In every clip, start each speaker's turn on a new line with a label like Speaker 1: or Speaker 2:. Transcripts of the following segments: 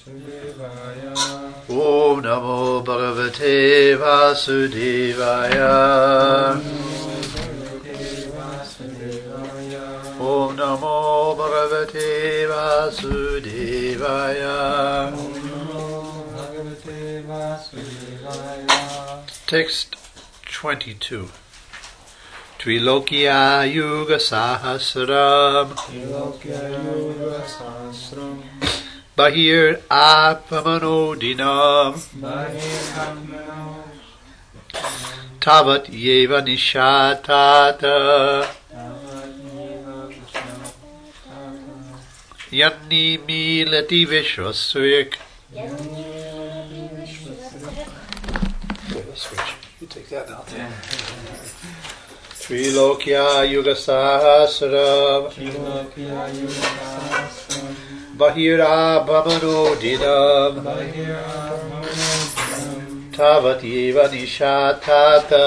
Speaker 1: Vasudevaya.
Speaker 2: Om Namo Bhagavate Vasudevaya. Om Namo Bhagavate Vasudevaya. Text 22. Trilokya Yuga Sahasram. Bahir Apamano Dinam. Tavat Yeva Nishatata. Yatni Milati Vishwasvik. You take that out there. Trilokya Yuga Sahasram. Bahira Bhamano Dinam. Tavat Yeva Nishatata.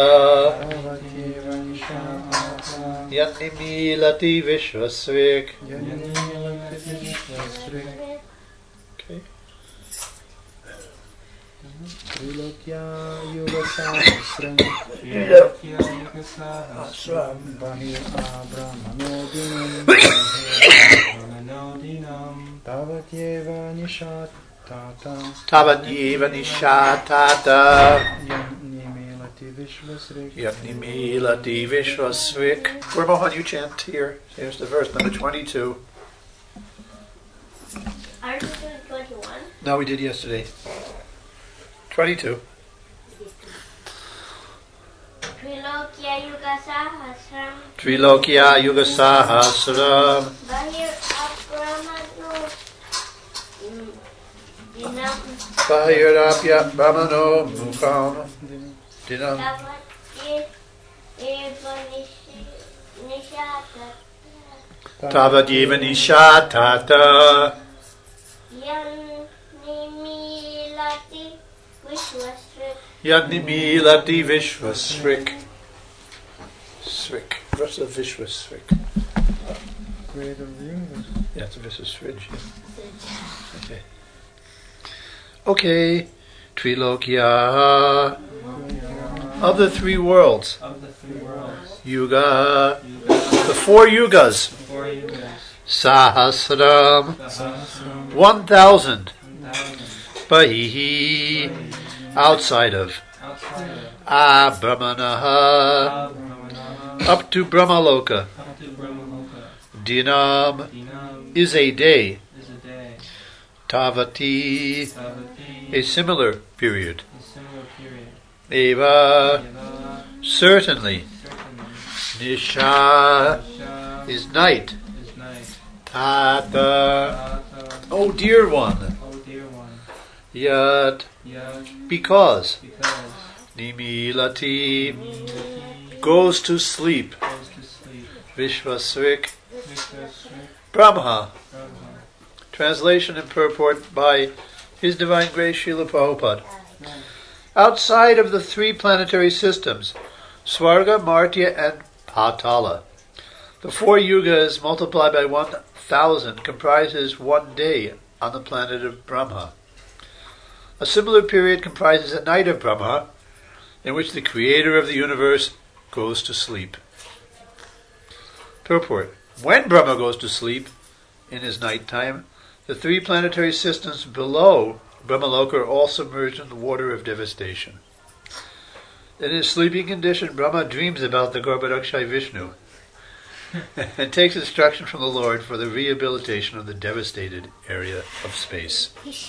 Speaker 2: Yatni Milati Vishwasvik. Okay.
Speaker 1: Trilokya Yuga Sahasram. Bahir Brahmano Dinam. Tavat Yeva Nishatata.
Speaker 2: Yatni Milati Vishwasvik. Gurmohan, you chant here. Here's the verse, number 22.
Speaker 3: Are we doing 21?
Speaker 2: No, we did yesterday. 22.
Speaker 3: Trilokya Yuga Sahasram.
Speaker 2: Trilokya Yuga Sahasram.
Speaker 3: Bahir Brahmano Dinam.
Speaker 2: Bahirapya Brahmano Mukham Dinam. Tavat Yeva Nishatata. Yatni Milati Vishwasvik. Svik. What's the Vishwasvik?
Speaker 1: Creator of the universe.
Speaker 2: Yeah, it's a Vishwasvik. Okay. Okay. Trilokya. Of the three worlds. Yuga. The four yugas. Sahasram. 1,000. Bahihi. Outside of. Brahmanaha. Up to Brahmaloka. Dinam is a day. Tavati, a similar period. Eva, certainly. Nisha is night. Tata, oh dear one. Yat, because. Nimilati, goes to sleep. Vishwasvik, Brahma. Translation and purport by His Divine Grace Srila Prabhupada. Outside of the three planetary systems, Swarga, Martya, and Patala, the four yugas multiplied by 1,000 comprises one day on the planet of Brahma. A similar period comprises a night of Brahma, in which the creator of the universe goes to sleep. Purport. When Brahma goes to sleep, in his night time, the three planetary systems below Brahmaloka are all submerged in the water of devastation. In his sleeping condition, Brahma dreams about the Garbhodakshai Vishnu and takes instruction from the Lord for the rehabilitation of the devastated area of space.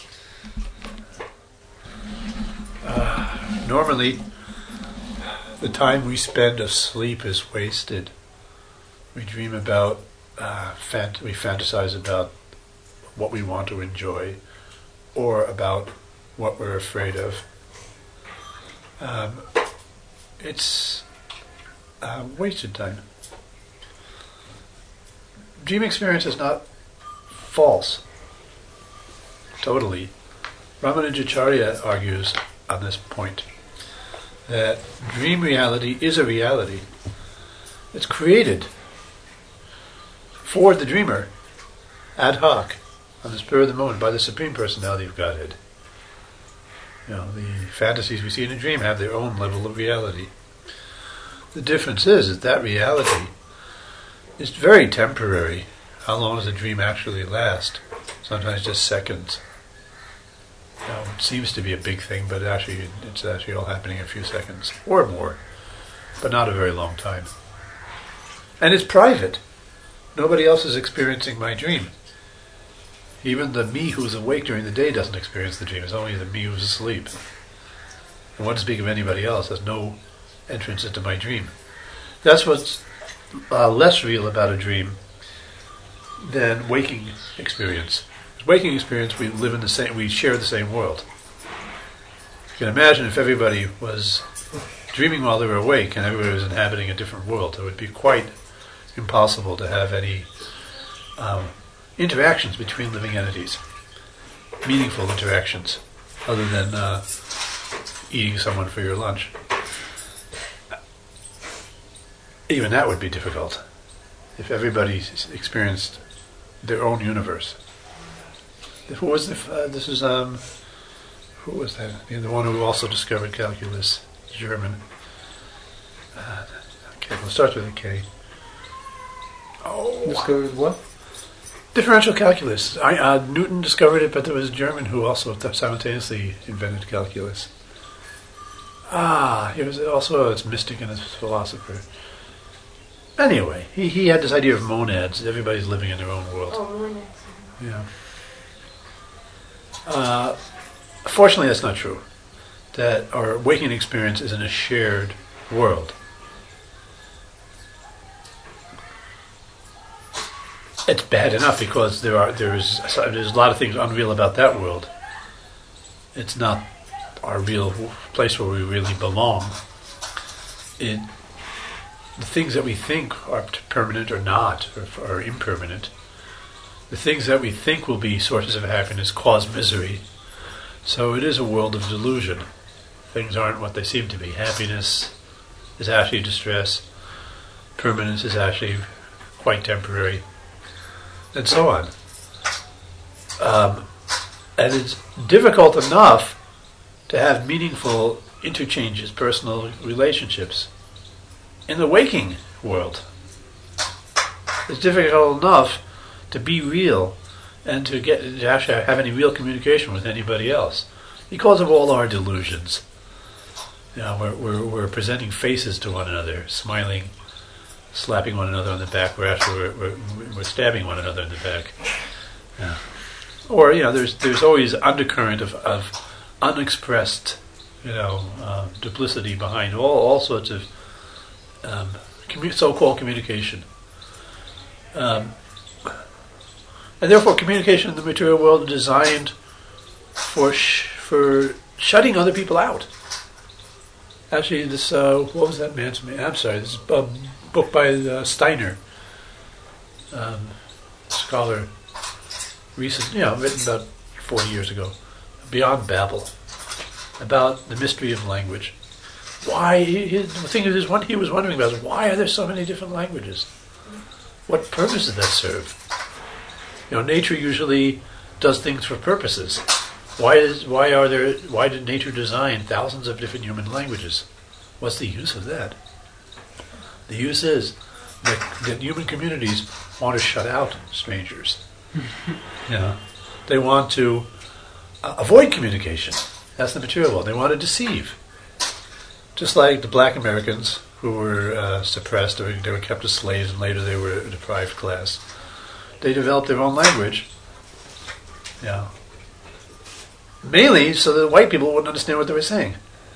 Speaker 2: Normally, the time we spend asleep is wasted. We dream about, we fantasize about what we want to enjoy, or about what we're afraid of. It's wasted time. Dream experience is not false, totally. Ramanujacharya argues on this point that dream reality is a reality. It's created for the dreamer, ad hoc, on the spur of the moment by the Supreme Personality of Godhead. The fantasies we see in a dream have their own level of reality. The difference is that reality is very temporary. How long does a dream actually last? Sometimes just seconds. It seems to be a big thing, but it's actually all happening in a few seconds or more, but not a very long time. And it's private. Nobody else is experiencing my dream. Even the me who's awake during the day doesn't experience the dream. It's only the me who's asleep. And what to speak of anybody else? There's no entrance into my dream. That's what's less real about a dream than waking experience. Waking experience, we share the same world. You can imagine if everybody was dreaming while they were awake and everybody was inhabiting a different world, it would be quite impossible to have any interactions between living entities, meaningful interactions, other than eating someone for your lunch. Even that would be difficult if everybody experienced their own universe. Who was this is who was that? The one who also discovered calculus, German. Okay, we'll start with a K.
Speaker 1: Discovered what?
Speaker 2: Differential calculus. Newton discovered it, but there was a German who also simultaneously invented calculus. He was also a mystic and a philosopher. Anyway, he had this idea of monads. Everybody's living in their own world.
Speaker 3: Oh, monads.
Speaker 2: Yeah. Fortunately, that's not true. That our waking experience is in a shared world. It's bad enough because there's a lot of things unreal about that world. It's not our real place where we really belong. The things that we think are permanent or not, or are impermanent. The things that we think will be sources of happiness cause misery. So it is a world of delusion. Things aren't what they seem to be. Happiness is actually distress. Permanence is actually quite temporary. And so on. And it's difficult enough to have meaningful interchanges, personal relationships, in the waking world. It's difficult enough to be real and to actually have any real communication with anybody else because of all our delusions. We're presenting faces to one another, smiling, slapping one another on the back. We're stabbing one another in the back. Yeah. Or there's always undercurrent of unexpressed duplicity behind all sorts of so-called communication. And therefore, communication in the material world is designed for shutting other people out. Actually, this what was that man's name? I'm sorry. This is a book by Steiner, scholar, recent, written about 40 years ago, Beyond Babel, about the mystery of language. Why? The thing is, what he was wondering about is why are there so many different languages? What purpose does that serve? Nature usually does things for purposes. Why did nature design thousands of different human languages? What's the use of that? The use is that human communities want to shut out strangers. They want to avoid communication. That's the material world. They want to deceive. Just like the black Americans who were suppressed, or they were kept as slaves, and later they were a deprived class. They developed their own language. Mainly so that white people wouldn't understand what they were saying.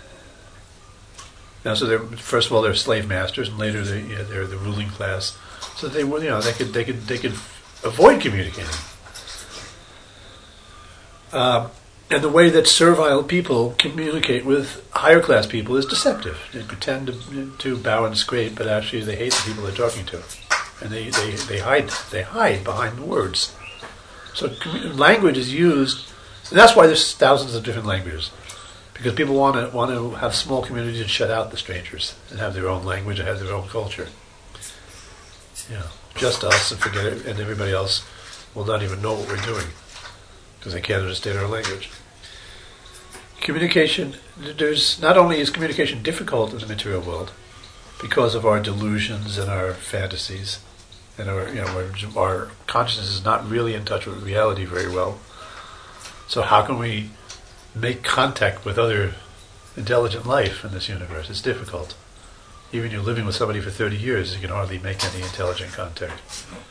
Speaker 2: So first of all they're slave masters, and later they're the ruling class. So they were, they could avoid communicating. And the way that servile people communicate with higher class people is deceptive. They pretend to bow and scrape, but actually they hate the people they're talking to, and they hide behind the words. So language is used, and that's why there's thousands of different languages, because people want to have small communities and shut out the strangers and have their own language and have their own culture. Just us, and forget it, and everybody else will not even know what we're doing. because they can't understand our language. Communication, there's not only is communication difficult in the material world because of our delusions and our fantasies, and our consciousness is not really in touch with reality very well. So how can we make contact with other intelligent life in this universe? It's difficult. Even you're living with somebody for 30 years, you can hardly make any intelligent contact.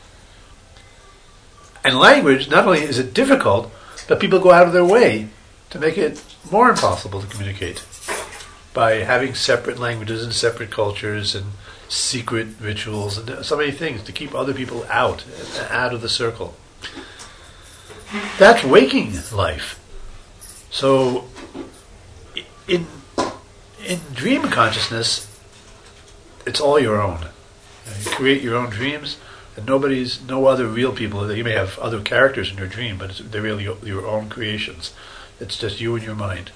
Speaker 2: And language, not only is it difficult, but people go out of their way to make it more impossible to communicate by having separate languages and separate cultures and secret rituals and so many things to keep other people out of the circle. That's waking life. So in dream consciousness, it's all your own. You create your own dreams, and no other real people. You may have other characters in your dream, but they're really your own creations. It's just you and your mind.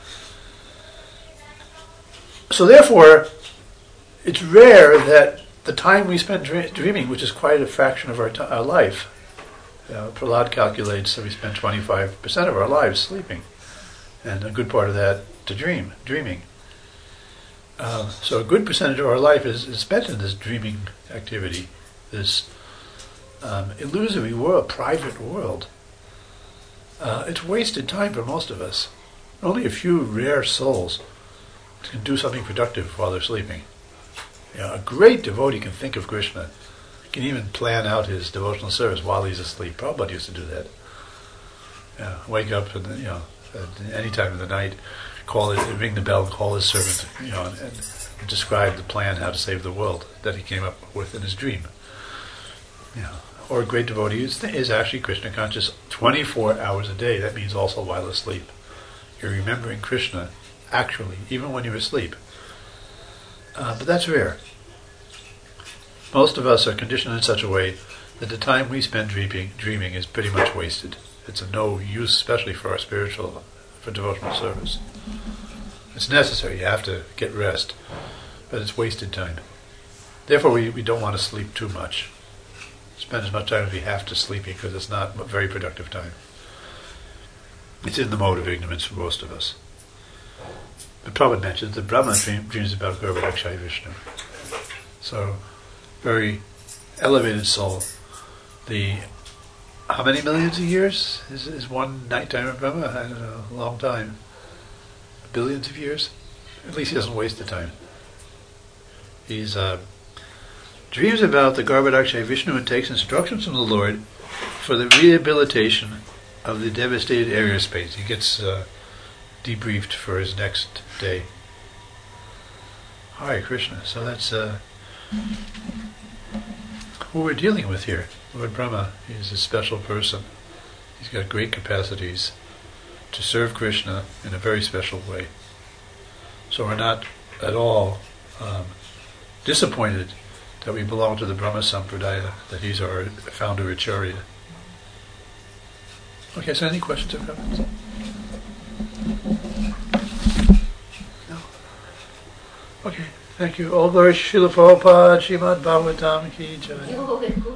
Speaker 2: So therefore, it's rare that the time we spend dreaming, which is quite a fraction of our life, Prahlad calculates that we spend 25% of our lives sleeping, and a good part of that to dreaming. So a good percentage of our life is spent in this dreaming activity, this illusory world, private world. It's wasted time for most of us. Only a few rare souls can do something productive while they're sleeping. A great devotee can think of Krishna, can even plan out his devotional service while he's asleep. Prabhupada used to do that. Wake up and at any time of the night, ring the bell, and call his servant, and describe the plan how to save the world that he came up with in his dream. Or a great devotee is actually Krishna conscious 24 hours a day. That means also while asleep. You're remembering Krishna actually, even when you're asleep. But that's rare. Most of us are conditioned in such a way that the time we spend dreaming is pretty much wasted. It's of no use, especially for devotional service. It's necessary, you have to get rest, but it's wasted time. Therefore we don't want to sleep too much. Spend as much time as we have to sleeping, because it's not a very productive time. It's in the mode of ignorance for most of us. But Prabhupada mentions that Brahma dreams about Garbhodakshaya Vishnu. So, very elevated soul. How many millions of years is one nighttime of Brahma? I don't know, a long time. Billions of years? At least he doesn't waste the time. He's dreams about the Garbhodakshaya Vishnu and takes instructions from the Lord for the rehabilitation of the devastated area space. He gets debriefed for his next day. Hare Krishna. So that's who we're dealing with here. Lord Brahma, he's a special person. He's got great capacities to serve Krishna in a very special way. So we're not at all disappointed that we belong to the Brahma Sampradaya, that he's our founder Acharya. Okay, so any questions or comments? No? Okay, thank you. All glory Srila Prabhupada, Srimad Bhagavatam ki jai.